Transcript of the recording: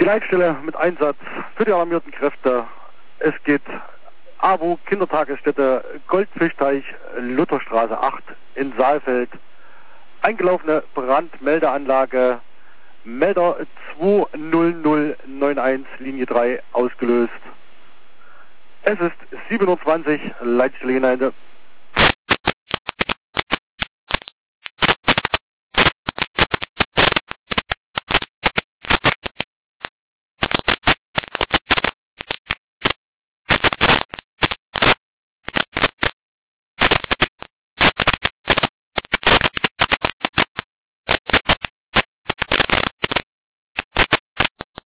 Leitstelle mit Einsatz für die alarmierten Kräfte. Es geht AWO Kindertagesstätte Goldfischteich, Lutherstraße 8 in Saalfeld. Eingelaufene Brandmeldeanlage, Melder 20091, Linie 3 ausgelöst. Es ist 7:20 Uhr, Leitstelle Gemeinde.